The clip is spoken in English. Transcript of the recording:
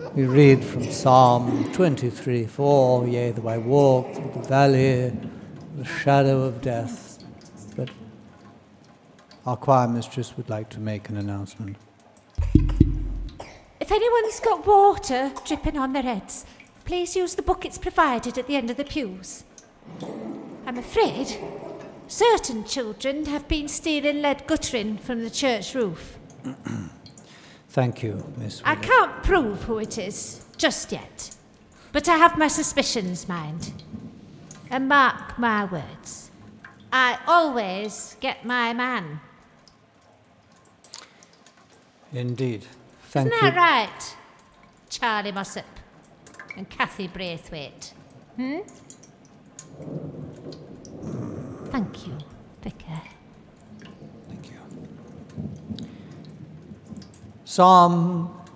We read from Psalm 23:4, yea, though I walk through the valley of the shadow of death. But our choir mistress would like to make an announcement. If anyone's got water dripping on their heads, please use the buckets provided at the end of the pews. I'm afraid certain children have been stealing lead guttering from the church roof. Thank you, Miss I Willett. can't prove who it is just yet, but I have my suspicions, mind. And mark my words, I always get my man. Indeed. Thank Isn't you. that right, Charlie Mossop and Cathy Braithwaite? Thank you, Vicar. Thank you. Psalm